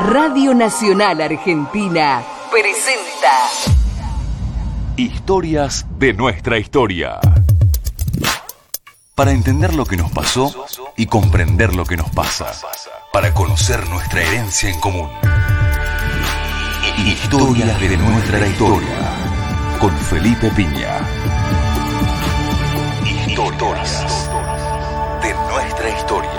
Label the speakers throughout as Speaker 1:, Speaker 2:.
Speaker 1: Radio Nacional Argentina presenta
Speaker 2: Historias de nuestra historia. Para entender lo que nos pasó y comprender lo que nos pasa. Para conocer nuestra herencia en común. Historias de nuestra historia. Con Felipe Piña. Historias de nuestra historia.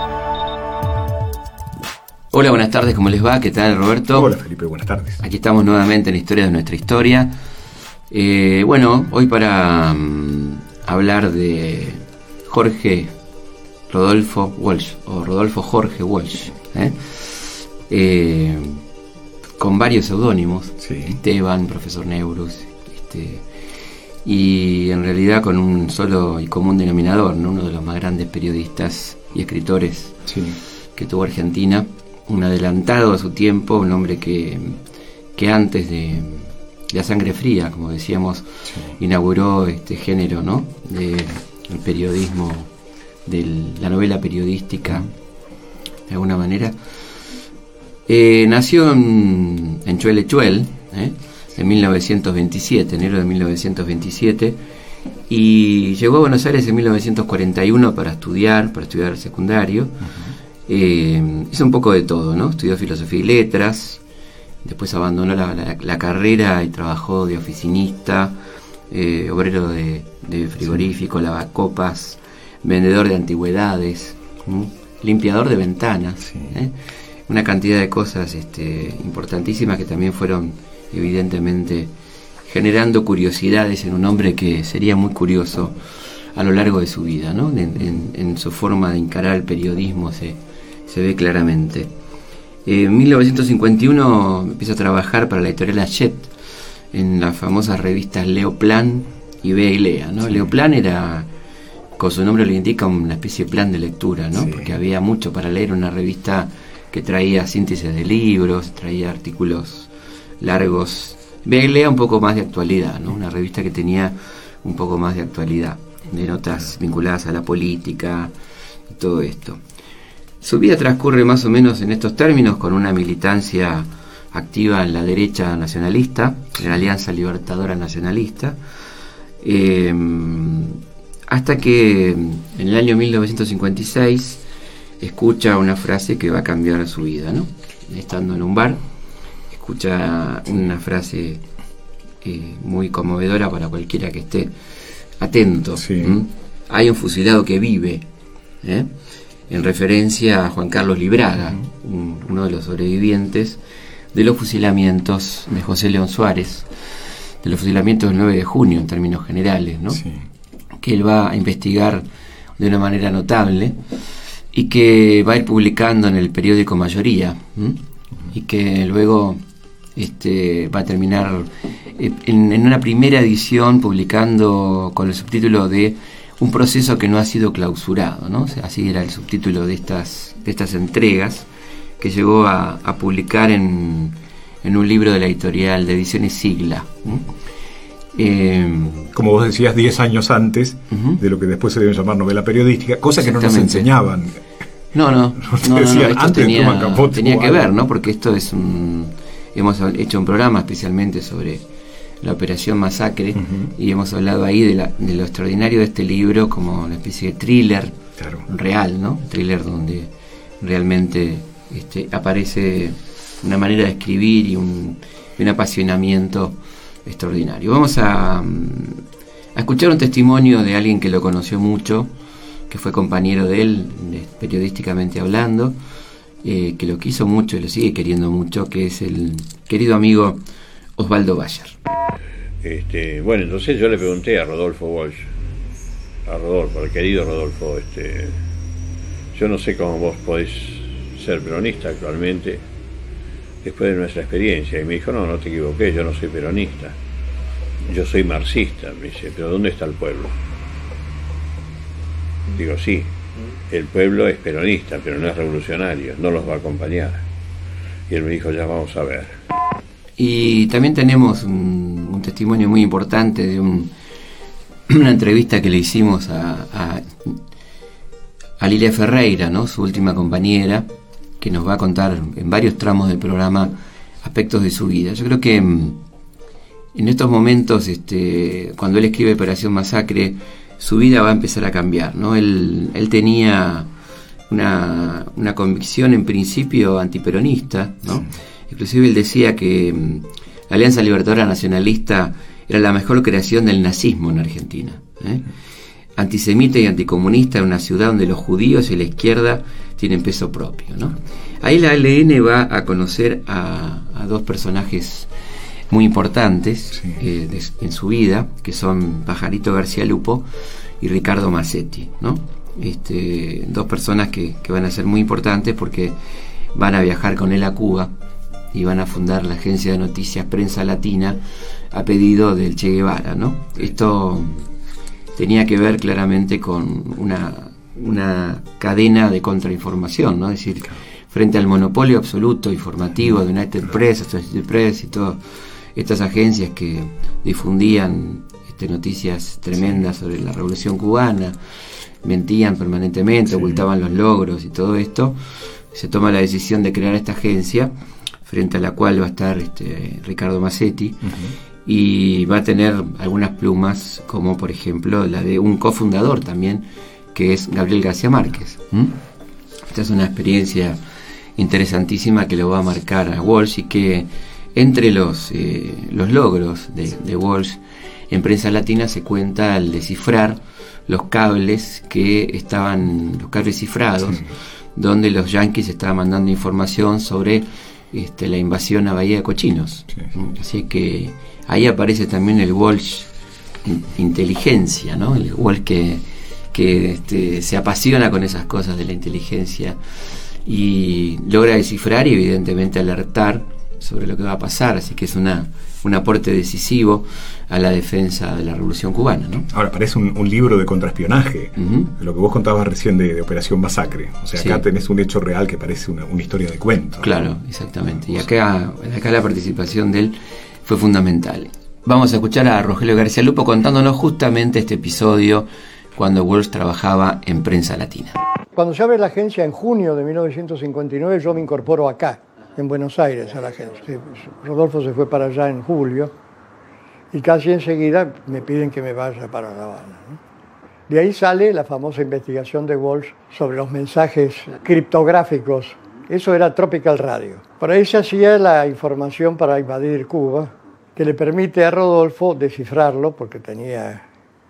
Speaker 3: Hola, buenas tardes, ¿cómo les va? ¿Qué tal, Roberto?
Speaker 4: Hola, Felipe, buenas tardes.
Speaker 3: Aquí estamos nuevamente en Historias de nuestra historia. Hoy para hablar de Jorge Rodolfo Walsh, o Rodolfo Jorge Walsh, con varios seudónimos, sí. Esteban, profesor Neurus, y en realidad con un solo y común denominador, ¿no? Uno de los más grandes periodistas y escritores, sí, que tuvo Argentina, un adelantado a su tiempo, un hombre que antes de la sangre fría, como decíamos, sí, inauguró este género, ¿no? del periodismo, de la novela periodística, de alguna manera. Nació en Chuelechuel, en 1927, enero de 1927, y llegó a Buenos Aires en 1941 para estudiar secundario. Hizo un poco de todo, ¿no? Estudió filosofía y letras, después abandonó la carrera y trabajó de oficinista, obrero de frigorífico, sí, lavacopas, vendedor de antigüedades, limpiador de ventanas, sí, una cantidad de cosas importantísimas que también fueron evidentemente generando curiosidades en un hombre que sería muy curioso a lo largo de su vida, ¿no? En su forma de encarar el periodismo se ve claramente. En 1951 empieza a trabajar para la editorial Hachette en las famosas revistas Leo Plan y Bea y Lea, ¿no? Sí. Leo Plan era, con su nombre lo indica, una especie de plan de lectura, ¿no? Sí. Porque había mucho para leer, una revista que traía síntesis de libros, traía artículos largos. Bea y Lea un poco más de actualidad, ¿no? Una revista que tenía un poco más de actualidad, de notas vinculadas a la política y todo esto. Su vida transcurre más o menos en estos términos, con una militancia activa en la derecha nacionalista, en la Alianza Libertadora Nacionalista, hasta que en el año 1956 escucha una frase que va a cambiar su vida, ¿no? Estando en un bar, escucha una frase muy conmovedora para cualquiera que esté atento. Sí. Hay un fusilado que vive, en referencia a Juan Carlos Libraga, uno de los sobrevivientes de los fusilamientos de José León Suárez, de los fusilamientos del 9 de junio en términos generales, ¿no? Sí. Que él va a investigar de una manera notable y que va a ir publicando en el periódico Mayoría, y que luego va a terminar en una primera edición publicando con el subtítulo de Un proceso que no ha sido clausurado, ¿no? O sea, así era el subtítulo de estas entregas, que llegó a publicar en un libro de la editorial de Ediciones Sigla.
Speaker 4: Como vos decías, 10 años antes de lo que después se debe llamar novela periodística, cosa que no nos enseñaban.
Speaker 3: No,
Speaker 4: Decían,
Speaker 3: esto
Speaker 4: antes
Speaker 3: tenía que ver, ¿no? Porque esto es hemos hecho un programa especialmente sobre la Operación Masacre, y hemos hablado ahí de lo extraordinario de este libro como una especie de thriller, claro, real, ¿no? Thriller donde realmente aparece una manera de escribir y un apasionamiento extraordinario. Vamos a escuchar un testimonio de alguien que lo conoció mucho, que fue compañero de él, periodísticamente hablando, que lo quiso mucho y lo sigue queriendo mucho, que es el querido amigo Osvaldo Bayer.
Speaker 5: Bueno, entonces yo le pregunté a Rodolfo Walsh, al querido Rodolfo, yo no sé cómo vos podés ser peronista actualmente después de nuestra experiencia, y me dijo, no te equivoqué, yo no soy peronista, yo soy marxista. Me dice, pero ¿dónde está el pueblo? Digo, sí, el pueblo es peronista, pero no es revolucionario, no los va a acompañar. Y él me dijo, ya vamos a ver.
Speaker 3: Y también tenemos un testimonio muy importante de una entrevista que le hicimos a Lilia Ferreira, ¿no? Su última compañera, que nos va a contar en varios tramos del programa aspectos de su vida. Yo creo que en estos momentos, cuando él escribe Operación Masacre, su vida va a empezar a cambiar, ¿no? Él tenía una convicción en principio antiperonista, ¿no? Sí. Inclusive él decía que la Alianza Libertadora Nacionalista era la mejor creación del nazismo en Argentina, antisemita y anticomunista en una ciudad donde los judíos y la izquierda tienen peso propio, ¿no? Ahí la ALN va a conocer a dos personajes muy importantes, sí, en su vida, que son Pajarito García Lupo y Ricardo Massetti, ¿no? Dos personas que van a ser muy importantes porque van a viajar con él a Cuba y van a fundar la agencia de noticias Prensa Latina a pedido del Che Guevara, ¿no? Esto tenía que ver claramente con una cadena de contrainformación, ¿no? Es decir, frente al monopolio absoluto informativo de United Press, Associated Press y todas estas agencias que difundían noticias tremendas sobre la Revolución Cubana, mentían permanentemente, ocultaban los logros y todo esto, se toma la decisión de crear esta agencia, frente a la cual va a estar Ricardo Massetti, y va a tener algunas plumas, como por ejemplo la de un cofundador también, que es Gabriel García Márquez. Esta es una experiencia interesantísima que lo va a marcar a Walsh, y que entre los logros de Walsh en Prensa Latina se cuenta el descifrar los cables los cables cifrados, sí, donde los yanquis estaban mandando información sobre la invasión a Bahía de Cochinos. Sí. Así que ahí aparece también el Walsh inteligencia, ¿no? El Walsh que se apasiona con esas cosas de la inteligencia y logra descifrar y evidentemente alertar sobre lo que va a pasar, así que es un aporte decisivo a la defensa de la Revolución Cubana, ¿no? Ahora, parece un libro de contraespionaje,
Speaker 4: lo que vos contabas recién de Operación Masacre. O sea, acá tenés un hecho real que parece una historia de cuento.
Speaker 3: Claro, ¿no? Exactamente. Y acá la participación de él fue fundamental. Vamos a escuchar a Rogelio García Lupo contándonos justamente este episodio cuando Walsh trabajaba en Prensa Latina.
Speaker 6: Cuando se abre la agencia en junio de 1959, yo me incorporo acá, en Buenos Aires, a la agencia. Rodolfo se fue para allá en julio y casi enseguida me piden que me vaya para La Habana, ¿no? De ahí sale la famosa investigación de Walsh sobre los mensajes criptográficos. Eso era Tropical Radio. Por ahí se hacía la información para invadir Cuba, que le permite a Rodolfo descifrarlo, porque tenía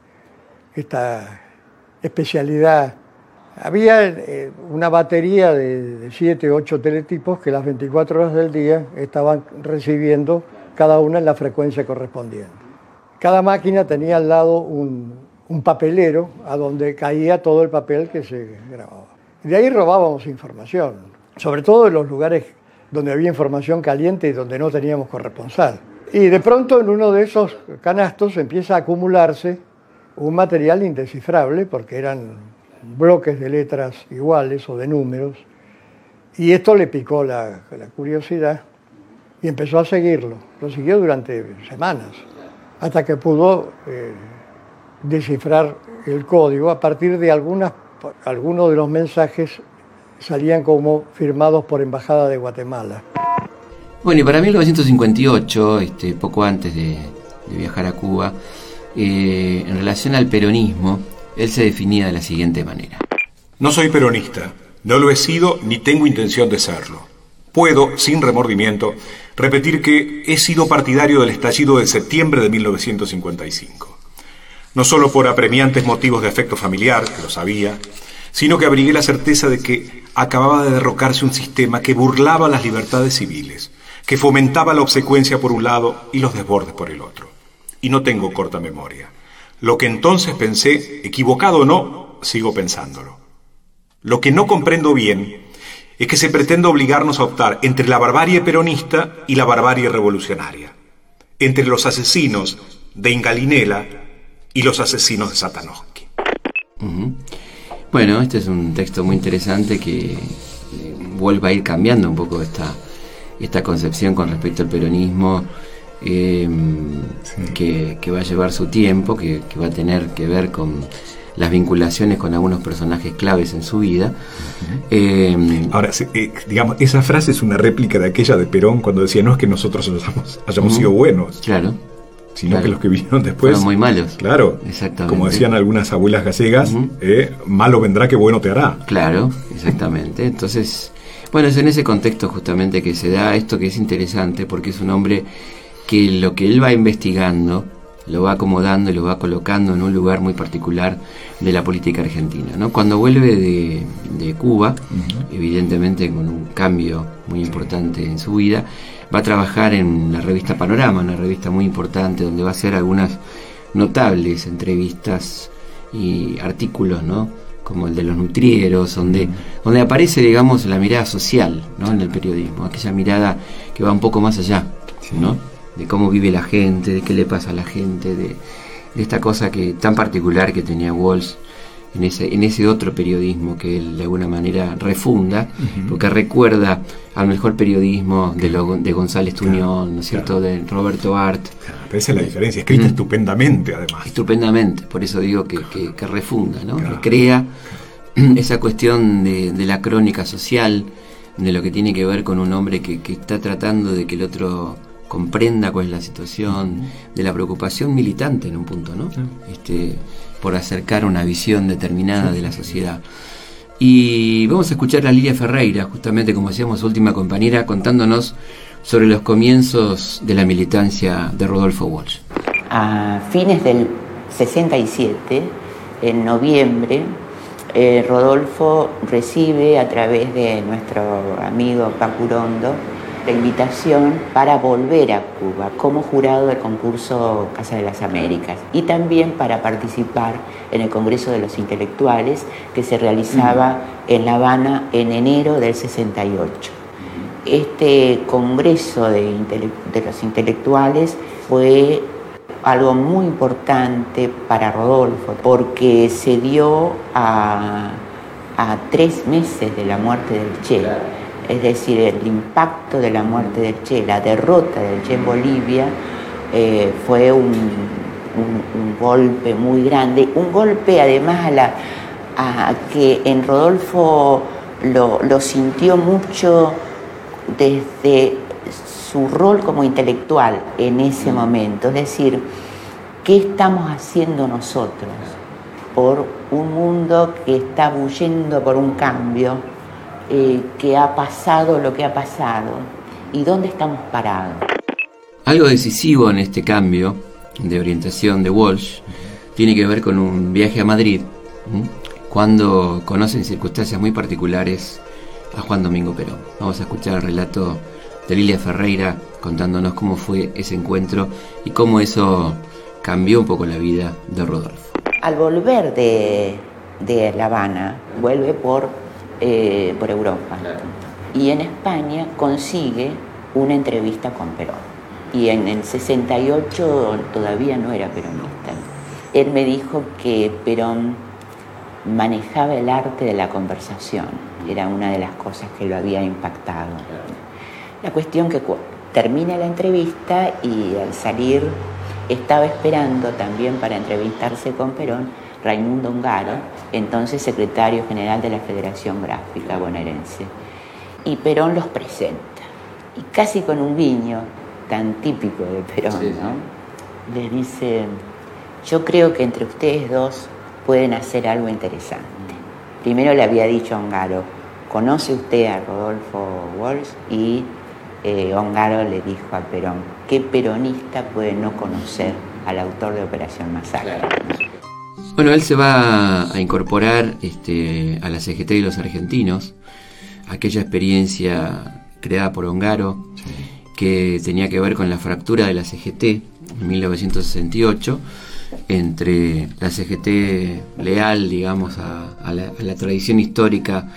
Speaker 6: esta especialidad. Había una batería de 7 o 8 teletipos que las 24 horas del día estaban recibiendo cada una en la frecuencia correspondiente. Cada máquina tenía al lado un papelero a donde caía todo el papel que se grababa. De ahí robábamos información, sobre todo en los lugares donde había información caliente y donde no teníamos corresponsal. Y de pronto en uno de esos canastos empieza a acumularse un material indescifrable, porque eran bloques de letras iguales o de números, y esto le picó la curiosidad y empezó a seguirlo. Lo siguió durante semanas, hasta que pudo descifrar el código. A partir de algunos de los mensajes salían como firmados por Embajada de Guatemala.
Speaker 3: Bueno, y para 1958, poco antes de viajar a Cuba, en relación al peronismo, él se definía de la siguiente manera:
Speaker 4: no soy peronista, no lo he sido ni tengo intención de serlo. Puedo, sin remordimiento, repetir que he sido partidario del estallido de septiembre de 1955. No solo por apremiantes motivos de afecto familiar, que lo sabía, sino que abrigué la certeza de que acababa de derrocarse un sistema que burlaba las libertades civiles, que fomentaba la obsecuencia por un lado y los desbordes por el otro. Y no tengo corta memoria. Lo que entonces pensé, equivocado o no, sigo pensándolo. Lo que no comprendo bien es que se pretende obligarnos a optar entre la barbarie peronista y la barbarie revolucionaria, entre los asesinos de Ingalinela y los asesinos de Satanovsky.
Speaker 3: Bueno, este es un texto muy interesante que vuelve a ir cambiando un poco esta concepción con respecto al peronismo, que va a llevar su tiempo, que va a tener que ver con las vinculaciones con algunos personajes claves en su vida.
Speaker 4: Ahora, digamos, esa frase es una réplica de aquella de Perón cuando decía: no es que nosotros hayamos sido buenos,
Speaker 3: claro,
Speaker 4: sino
Speaker 3: claro,
Speaker 4: que los que vinieron después
Speaker 3: fueron muy malos.
Speaker 4: Claro,
Speaker 3: exactamente.
Speaker 4: Como decían algunas abuelas gallegas, malo vendrá que bueno te hará.
Speaker 3: Claro, exactamente. Entonces, bueno, es en ese contexto justamente que se da esto, que es interesante, porque es un hombre que lo que él va investigando lo va acomodando y lo va colocando en un lugar muy particular de la política argentina, ¿no? Cuando vuelve de Cuba, evidentemente con un cambio muy importante en su vida, va a trabajar en la revista Panorama, una revista muy importante donde va a hacer algunas notables entrevistas y artículos, ¿no? Como el de los nutrieros, donde aparece, digamos, la mirada social, ¿no? En el periodismo, aquella mirada que va un poco más allá, ¿no? De cómo vive la gente, de qué le pasa a la gente, de esta cosa que tan particular que tenía Walsh en ese otro periodismo que él de alguna manera refunda, porque recuerda al mejor periodismo de González Tuñón, ¿no es cierto?, de Roberto Art.
Speaker 4: Pero esa es la diferencia, escrita estupendamente además.
Speaker 3: Estupendamente, por eso digo que refunda, ¿no? Que crea esa cuestión de la crónica social, de lo que tiene que ver con un hombre que está tratando de que el otro comprenda cuál es la situación, de la preocupación militante en un punto, ¿no? Por acercar una visión determinada de la sociedad. Y vamos a escuchar a Lilia Ferreira, justamente como decíamos, última compañera, contándonos sobre los comienzos de la militancia de Rodolfo Walsh.
Speaker 7: A fines del 67, en noviembre, Rodolfo recibe a través de nuestro amigo Paco Urondo la invitación para volver a Cuba como jurado del concurso Casa de las Américas y también para participar en el Congreso de los Intelectuales que se realizaba en La Habana en enero del 68. Este Congreso de los Intelectuales fue algo muy importante para Rodolfo porque se dio a 3 meses de la muerte del Che. Es decir, el impacto de la muerte del Che, la derrota del Che en Bolivia, fue un golpe muy grande, un golpe además a que en Rodolfo lo sintió mucho desde su rol como intelectual en ese momento. Es decir, ¿qué estamos haciendo nosotros por un mundo que está bullendo por un cambio? Que ha pasado lo que ha pasado y dónde estamos parados.
Speaker 3: Algo decisivo en este cambio de orientación de Walsh tiene que ver con un viaje a Madrid, cuando conoce en circunstancias muy particulares a Juan Domingo Perón. Vamos a escuchar el relato de Lilia Ferreira contándonos cómo fue ese encuentro y cómo eso cambió un poco la vida de Rodolfo.
Speaker 7: Al volver de La Habana, vuelve por Europa. Claro. Y en España consigue una entrevista con Perón. Y en el 68 todavía no era peronista. Él me dijo que Perón manejaba el arte de la conversación. Era una de las cosas que lo había impactado. Claro. La cuestión que termina la entrevista y al salir estaba esperando también para entrevistarse con Perón Raimundo Ongaro, entonces secretario general de la Federación Gráfica Bonaerense. Y Perón los presenta. Y casi con un guiño tan típico de Perón, ¿no? Les dice: yo creo que entre ustedes dos pueden hacer algo interesante. Primero le había dicho a Ongaro: ¿conoce usted a Rodolfo Walsh? Y Ongaro le dijo a Perón: ¿qué peronista puede no conocer al autor de Operación Masacre? Claro.
Speaker 3: Bueno, él se va a incorporar a la CGT y los argentinos, aquella experiencia creada por Ongaro, que tenía que ver con la fractura de la CGT en 1968, entre la CGT leal, digamos, a la tradición histórica,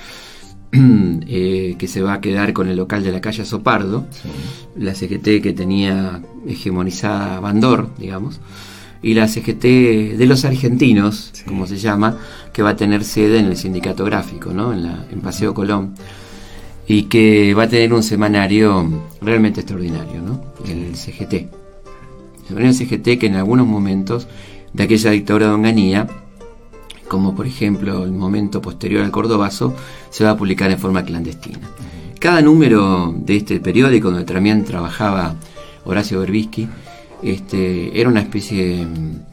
Speaker 3: que se va a quedar con el local de la calle Sopardo, la CGT que tenía hegemonizada Bandor, digamos, y la CGT de los argentinos, como se llama, que va a tener sede en el Sindicato Gráfico, ¿no? en Paseo Colón, y que va a tener un semanario realmente extraordinario, ¿no? El CGT. El CGT que en algunos momentos de aquella dictadura de Onganía como por ejemplo el momento posterior al Cordobazo, se va a publicar en forma clandestina. Cada número de este periódico, donde también trabajaba Horacio Berbisky, era una especie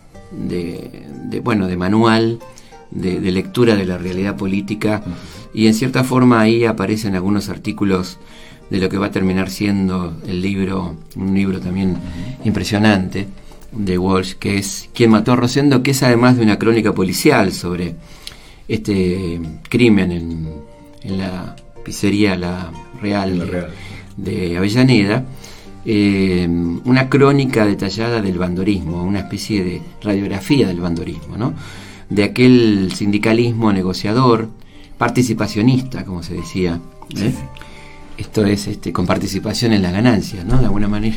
Speaker 3: de manual de lectura de la realidad política, y en cierta forma ahí aparecen algunos artículos de lo que va a terminar siendo el libro, un libro también impresionante de Walsh, que es ¿Quién mató a Rosendo?, que es además de una crónica policial sobre este crimen en la pizzería La Real de Avellaneda, una crónica detallada del bandorismo, una especie de radiografía del bandorismo, ¿no? De aquel sindicalismo negociador, participacionista, como se decía, ¿eh? Esto es con participación en las ganancias, ¿no? De alguna manera.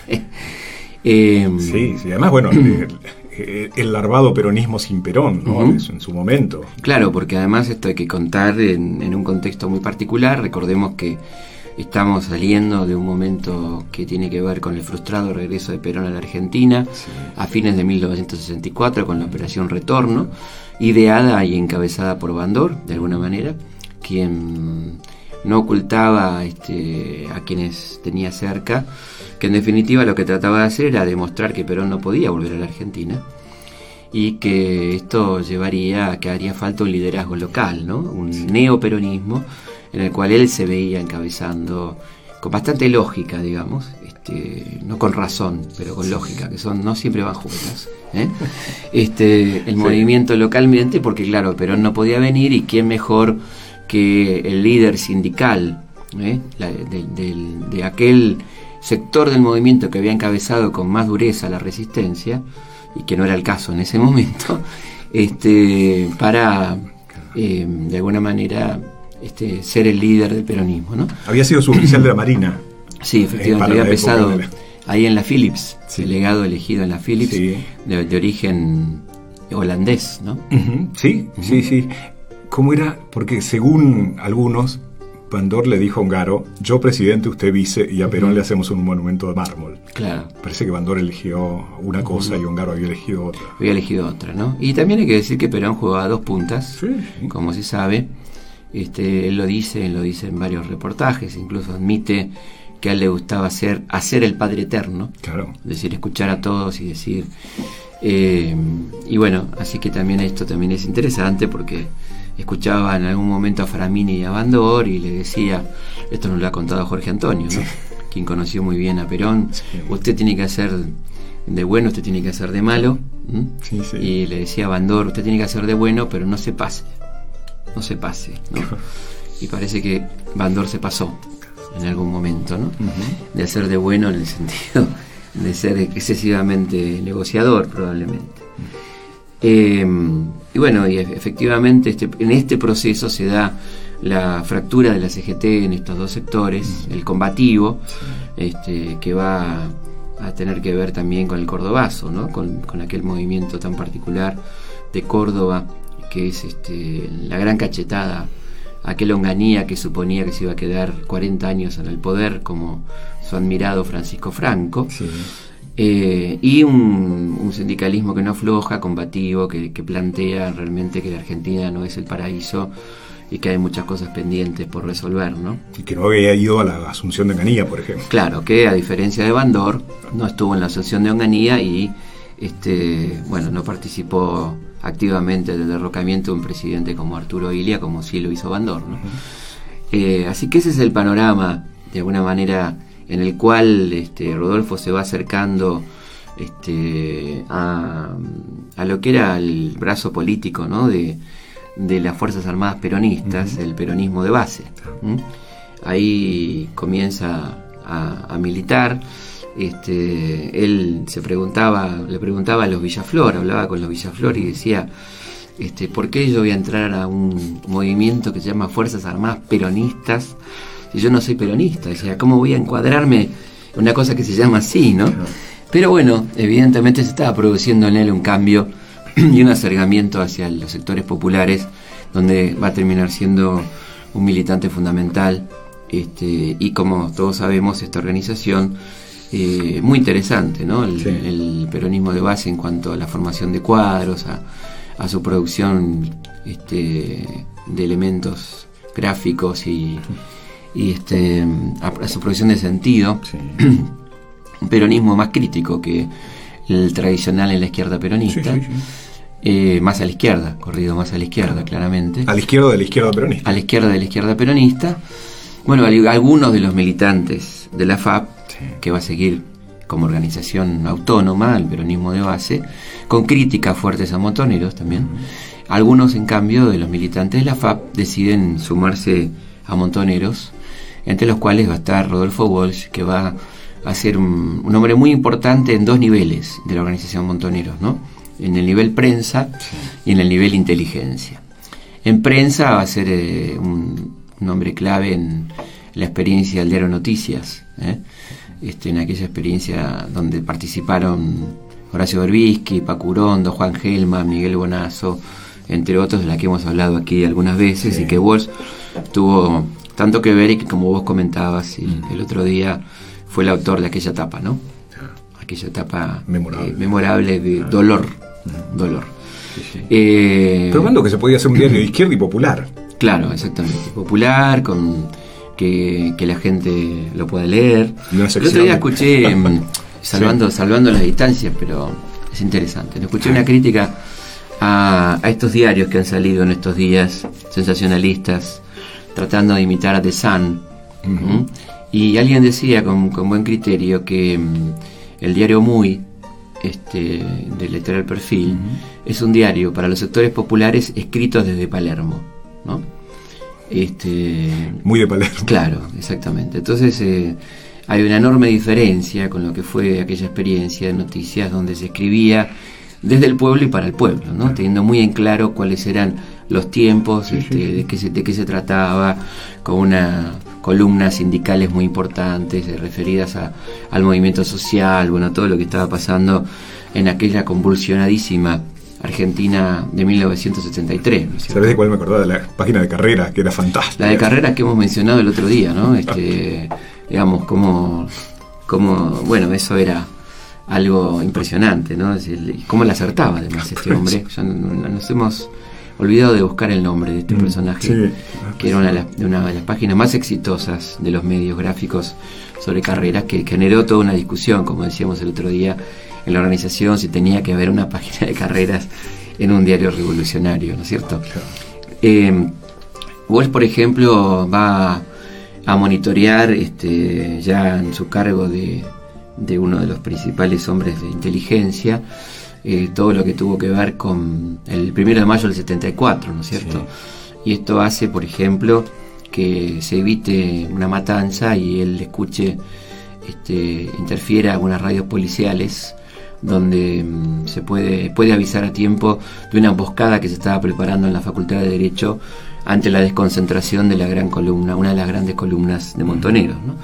Speaker 4: Sí, además, bueno, el larvado peronismo sin Perón, ¿no? Eso en su momento.
Speaker 3: Claro, porque además esto hay que contar en un contexto muy particular. Recordemos que estamos saliendo de un momento que tiene que ver con el frustrado regreso de Perón a la Argentina, a fines de 1964, con la Operación Retorno, ideada y encabezada por Bandor, de alguna manera, quien no ocultaba a quienes tenía cerca, que en definitiva lo que trataba de hacer era demostrar que Perón no podía volver a la Argentina, y que esto llevaría a que haría falta un liderazgo local, ¿no? Un neoperonismo en el cual él se veía encabezando con bastante lógica, digamos, no con razón, pero con lógica, que no siempre van juntas, el movimiento localmente, porque claro, Perón no podía venir, y quién mejor que el líder sindical de aquel sector del movimiento que había encabezado con más dureza la resistencia, y que no era el caso en ese momento, para de alguna manera ser el líder del peronismo, ¿no?
Speaker 4: Había sido suboficial de la Marina.
Speaker 3: Sí, efectivamente, había empezado ahí en la Philips, delegado elegido en la Philips, de origen holandés, ¿no?
Speaker 4: Sí. ¿Cómo era? Porque según algunos, Bandor le dijo a Ongaro: yo presidente, usted vice, y a Perón le hacemos un monumento de mármol.
Speaker 3: Claro.
Speaker 4: Parece que Bandor eligió una cosa y Ongaro había elegido otra.
Speaker 3: Había elegido otra, ¿no? Y también hay que decir que Perón jugaba a dos puntas, como se sabe. Él lo dice en varios reportajes, incluso admite que a él le gustaba hacer el Padre Eterno, claro. Es decir, escuchar a todos y decir, y bueno, así que también esto también es interesante, porque escuchaba en algún momento a Framini y a Bandor, y le decía, esto nos lo ha contado Jorge Antonio, ¿no? Quien conoció muy bien a Perón, usted tiene que hacer de bueno, usted tiene que hacer de malo, y le decía a Bandor, usted tiene que hacer de bueno, pero no se pase, ¿no? Y parece que Bandor se pasó en algún momento, ¿no? De hacer de bueno en el sentido de ser excesivamente negociador, probablemente. Y bueno, y efectivamente en este proceso se da la fractura de la CGT en estos dos sectores, el combativo, que va a tener que ver también con el cordobazo, ¿no? Con aquel movimiento tan particular de Córdoba, que es la gran cachetada, aquel Onganía que suponía que se iba a quedar 40 años en el poder, como su admirado Francisco Franco, y un sindicalismo que no afloja, combativo, que plantea realmente que la Argentina no es el paraíso y que hay muchas cosas pendientes por resolver, ¿no?
Speaker 4: Y que no había ido a la Asunción de Onganía, por ejemplo.
Speaker 3: Claro, que a diferencia de Bandor, no estuvo en la Asunción de Onganía y no participó activamente del derrocamiento de un presidente como Arturo Illia, como sí lo hizo Bandor, ¿no? Así que ese es el panorama, de alguna manera, en el cual Rodolfo se va acercando a lo que era el brazo político, ¿no? de las Fuerzas Armadas peronistas, el peronismo de base. Ahí comienza a militar. Él le preguntaba a los Villaflor, hablaba con los Villaflor y decía, ¿por qué yo voy a entrar a un movimiento que se llama Fuerzas Armadas Peronistas si yo no soy peronista? Decía, ¿cómo voy a encuadrarme en una cosa que se llama así, ¿no? Pero bueno, evidentemente se estaba produciendo en él un cambio y un acercamiento hacia los sectores populares, donde va a terminar siendo un militante fundamental, y como todos sabemos, esta organización muy interesante, ¿no? El peronismo de base en cuanto a la formación de cuadros, a su producción de elementos gráficos y a su producción de sentido,
Speaker 4: Sí.
Speaker 3: un peronismo más crítico que el tradicional en la izquierda peronista.
Speaker 4: Sí, sí, sí.
Speaker 3: Más a la izquierda, corrido más a la izquierda, claramente.
Speaker 4: A la izquierda de la izquierda peronista.
Speaker 3: A la izquierda de la izquierda peronista. Bueno, algunos de los militantes de la FAP,
Speaker 4: Sí.
Speaker 3: que va a seguir como organización autónoma, el peronismo de base, con críticas fuertes a Montoneros también. Algunos, en cambio, de los militantes de la FAP deciden sumarse a Montoneros, entre los cuales va a estar Rodolfo Walsh, que va a ser un hombre muy importante en dos niveles de la organización Montoneros, ¿no? En el nivel prensa y en el nivel inteligencia. En prensa va a ser un hombre clave en la experiencia del diario Noticias, en aquella experiencia donde participaron Horacio Berbisky, Paco Urondo, Juan Gelman, Miguel Bonazo, entre otros, de la que hemos hablado aquí algunas veces, y que Walsh tuvo tanto que ver, y que, como vos comentabas el otro día, fue el autor de aquella etapa, ¿no? Aquella etapa memorable de dolor.
Speaker 4: Probando que se podía hacer un diario de izquierda y popular.
Speaker 3: Claro, exactamente. Popular, con que la gente lo pueda leer. El otro día escuché, salvando las distancias, pero es interesante. Escuché una crítica a estos diarios que han salido en estos días, sensacionalistas, tratando de imitar a The Sun. Y alguien decía con buen criterio que el diario Muy, del Editorial Perfil, es un diario para los sectores populares escritos desde Palermo, ¿no?
Speaker 4: Muy de Palermo.
Speaker 3: Claro, exactamente. Entonces hay una enorme diferencia con lo que fue aquella experiencia de Noticias, donde se escribía desde el pueblo y para el pueblo, ¿no? Teniendo muy en claro cuáles eran los tiempos, de qué se trataba, con una columnas sindicales muy importantes referidas al movimiento social, bueno, todo lo que estaba pasando en aquella convulsionadísima Argentina de 1973, ¿no?
Speaker 4: ¿Sabés de cuál me acordaba? De la página de Carrera, que era fantástica.
Speaker 3: La de Carrera que hemos mencionado el otro día, ¿no? Digamos, como bueno, eso era algo impresionante, ¿no? Es decir, cómo la acertaba además este hombre. Ya nos hemos olvidado de buscar el nombre de este personaje, que era una de las páginas más exitosas de los medios gráficos sobre Carreras, que generó toda una discusión, como decíamos el otro día, en la organización, si tenía que haber una página de Carreras en un diario revolucionario, ¿no es cierto? Walsh, por ejemplo, va a monitorear ya en su cargo de uno de los principales hombres de inteligencia, todo lo que tuvo que ver con el 1 de mayo del 74, ¿no es cierto? Sí. Y esto hace, por ejemplo, que se evite una matanza y él escuche, interfiera a algunas radios policiales donde se puede avisar a tiempo de una emboscada que se estaba preparando en la Facultad de Derecho ante la desconcentración de la gran columna, una de las grandes columnas de Montoneros, ¿no?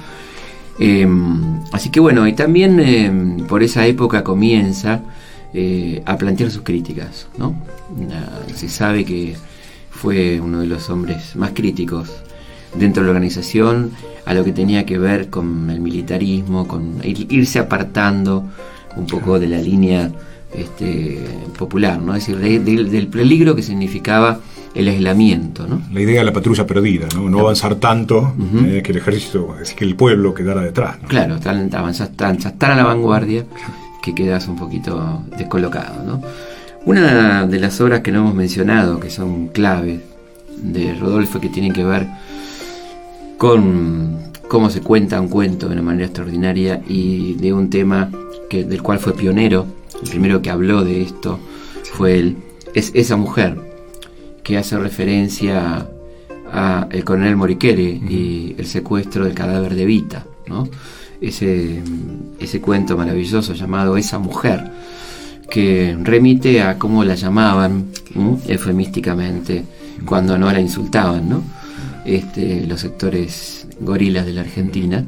Speaker 3: Así que bueno, y también por esa época comienza a plantear sus críticas, ¿no? Se sabe que fue uno de los hombres más críticos dentro de la organización a lo que tenía que ver con el militarismo, con irse apartando un poco de la línea popular, ¿no? Es decir, del peligro que significaba el aislamiento, ¿no?
Speaker 4: La idea de la patrulla perdida, ¿no? No avanzar tanto, que el ejército, es que el pueblo quedara detrás, ¿no?
Speaker 3: Claro, estar a la vanguardia, que quedas un poquito descolocado, ¿no? Una de las obras que no hemos mencionado, que son claves de Rodolfo, que tienen que ver con cómo se cuenta un cuento de una manera extraordinaria y de un tema del cual fue pionero, el primero que habló de esto fue él, es Esa mujer, que hace referencia a el coronel Moriquere y el secuestro del cadáver de Evita, ¿no? Ese cuento maravilloso llamado Esa mujer, que remite a cómo la llamaban eufemísticamente cuando no la insultaban, ¿no? Los sectores gorilas de la Argentina,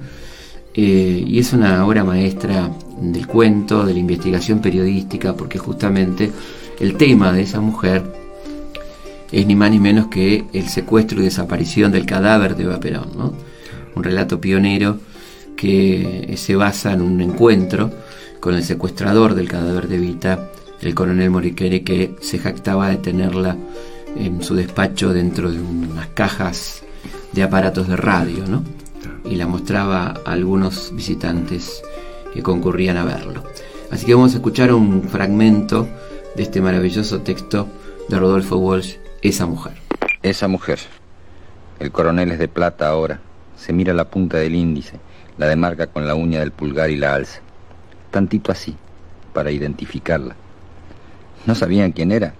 Speaker 3: y es una obra maestra del cuento, de la investigación periodística, porque justamente el tema de esa mujer es ni más ni menos que el secuestro y desaparición del cadáver de Eva Perón, ¿no? Un relato pionero que se basa en un encuentro con el secuestrador del cadáver de Evita, el coronel Moriquere, que se jactaba de tenerla en su despacho dentro de unas cajas de aparatos de radio, ¿no? Y la mostraba a algunos visitantes que concurrían a verlo. Así que vamos a escuchar un fragmento de este maravilloso texto de Rodolfo Walsh, Esa mujer.
Speaker 8: Esa mujer. El coronel es de plata ahora. Se mira la punta del índice, la demarca con la uña del pulgar y la alza. Tantito así, para identificarla. ¿No sabían quién era?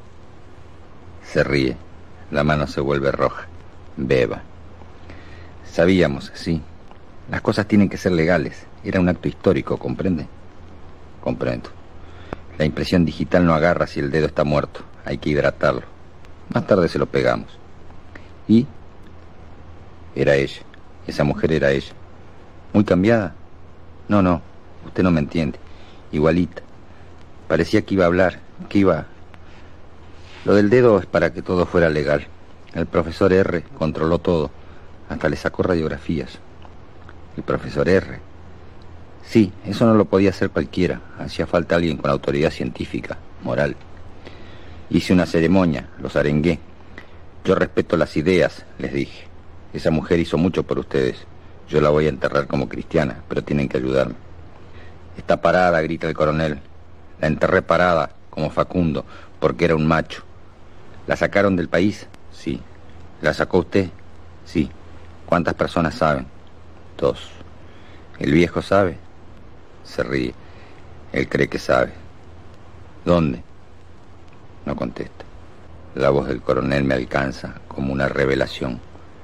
Speaker 8: Se ríe. La mano se vuelve roja. Beba. Sabíamos, sí. Las cosas tienen que ser legales. Era un acto histórico, ¿comprende? Comprendo. La impresión digital no agarra si el dedo está muerto. Hay que hidratarlo. Más tarde se lo pegamos. ¿Y? Era ella. Esa mujer era ella. ¿Muy cambiada? No, usted no me entiende. Igualita. Parecía que iba a hablar, que iba... Lo del dedo es para que todo fuera legal. El profesor R controló todo. Hasta le sacó radiografías. El profesor R. Sí, eso no lo podía hacer cualquiera. Hacía falta alguien con autoridad científica, moral. Hice una ceremonia, los arengué. Yo respeto las ideas, les dije. Esa mujer hizo mucho por ustedes. Yo la voy a enterrar como cristiana, pero tienen que ayudarme. Está parada, grita el coronel. La enterré parada, como Facundo, porque era un macho. ¿La sacaron del país? Sí. ¿La sacó usted? Sí. ¿Cuántas personas saben? 2. ¿El viejo sabe? Se ríe. Él cree que sabe. ¿Dónde? No contesta. La voz del coronel me alcanza como una revelación.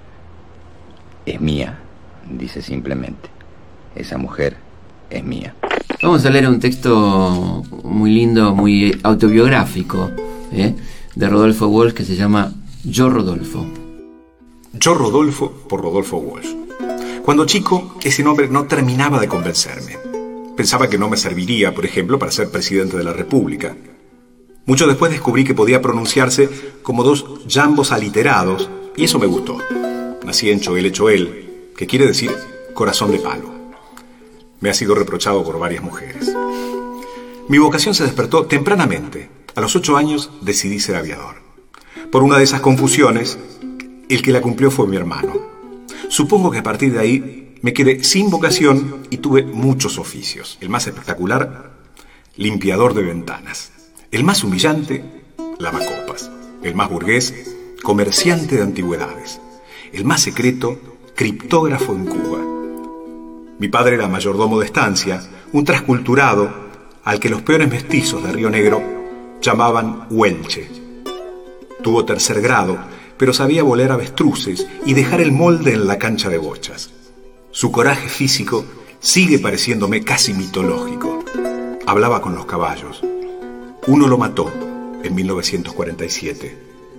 Speaker 8: Es mía, dice simplemente. Esa mujer es mía.
Speaker 3: Vamos a leer un texto muy lindo, muy autobiográfico, de Rodolfo Walsh, que se llama Yo Rodolfo.
Speaker 4: Yo Rodolfo, por Rodolfo Walsh. Cuando chico, ese nombre no terminaba de convencerme. Pensaba que no me serviría, por ejemplo, para ser presidente de la República. Mucho después descubrí que podía pronunciarse como 2 jambos aliterados, y eso me gustó. Nací en Choel, que quiere decir corazón de palo. Me ha sido reprochado por varias mujeres. Mi vocación se despertó tempranamente. A los 8 años decidí ser aviador. Por una de esas confusiones, el que la cumplió fue mi hermano. Supongo que a partir de ahí me quedé sin vocación y tuve muchos oficios. El más espectacular, limpiador de ventanas. El más humillante, lavacopas. El más burgués, comerciante de antigüedades. El más secreto, criptógrafo en Cuba. Mi padre era mayordomo de estancia, un transculturado al que los peores mestizos de Río Negro llamaban huelche. Tuvo 3er grado, pero sabía volar avestruces y dejar el molde en la cancha de bochas. Su coraje físico sigue pareciéndome casi mitológico. Hablaba con los caballos. Uno lo mató en 1947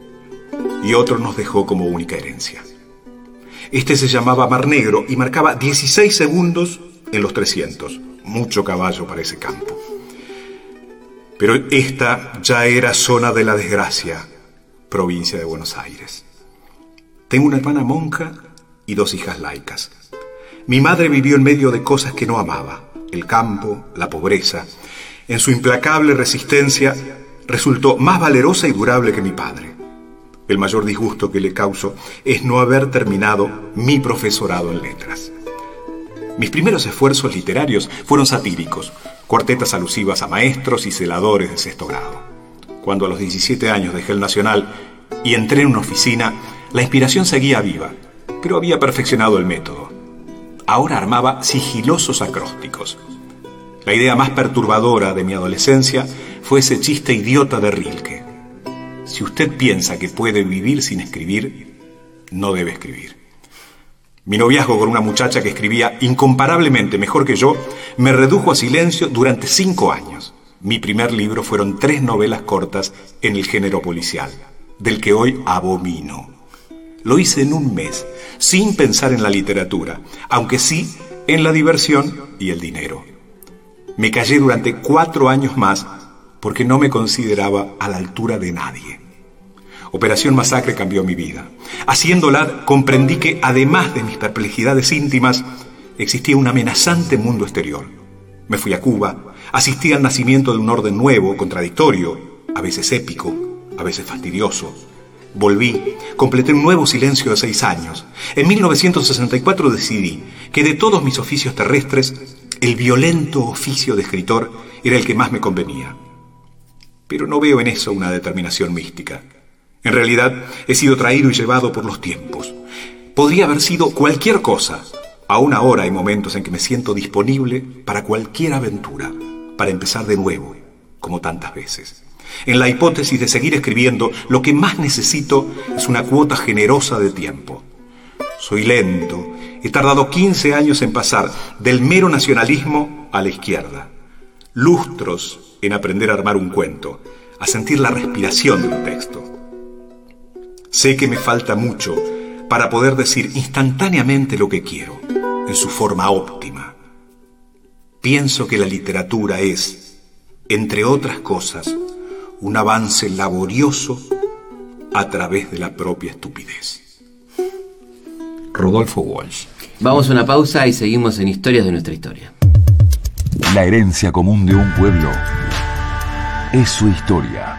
Speaker 4: y otro nos dejó como única herencia. Este se llamaba Mar Negro y marcaba 16 segundos en los 300. Mucho caballo para ese campo. Pero esta ya era zona de la desgracia, provincia de Buenos Aires. Tengo una hermana monja y 2 hijas laicas. Mi madre vivió en medio de cosas que no amaba, el campo, la pobreza. En su implacable resistencia resultó más valerosa y durable que mi padre. El mayor disgusto que le causo es no haber terminado mi profesorado en letras. Mis primeros esfuerzos literarios fueron satíricos, cuartetas alusivas a maestros y celadores de 6º grado. Cuando a los 17 años dejé el Nacional y entré en una oficina, la inspiración seguía viva, pero había perfeccionado el método. Ahora armaba sigilosos acrósticos. La idea más perturbadora de mi adolescencia fue ese chiste idiota de Rilke. Si usted piensa que puede vivir sin escribir, no debe escribir. Mi noviazgo con una muchacha que escribía incomparablemente mejor que yo me redujo a silencio durante 5 años. Mi primer libro fueron 3 novelas cortas en el género policial, del que hoy abomino. Lo hice en un mes, sin pensar en la literatura, aunque sí en la diversión y el dinero. Me callé durante 4 años más porque no me consideraba a la altura de nadie. Operación Masacre cambió mi vida. Haciéndola, comprendí que, además de mis perplejidades íntimas, existía un amenazante mundo exterior. Me fui a Cuba, asistí al nacimiento de un orden nuevo, contradictorio, a veces épico, a veces fastidioso. Volví, completé un nuevo silencio de 6 años. En 1964 decidí que de todos mis oficios terrestres, el violento oficio de escritor era el que más me convenía. Pero no veo en eso una determinación mística. En realidad, he sido traído y llevado por los tiempos. Podría haber sido cualquier cosa. Aún ahora hay momentos en que me siento disponible para cualquier aventura, para empezar de nuevo, como tantas veces. En la hipótesis de seguir escribiendo, lo que más necesito es una cuota generosa de tiempo. Soy lento, he tardado 15 años en pasar del mero nacionalismo a la izquierda. Lustros en aprender a armar un cuento, a sentir la respiración de un texto. Sé que me falta mucho para poder decir instantáneamente lo que quiero, en su forma óptima. Pienso que la literatura es, entre otras cosas, un avance laborioso a través de la propia estupidez. Rodolfo Walsh.
Speaker 3: Vamos a una pausa y seguimos en Historias de nuestra historia.
Speaker 2: La herencia común de un pueblo es su historia.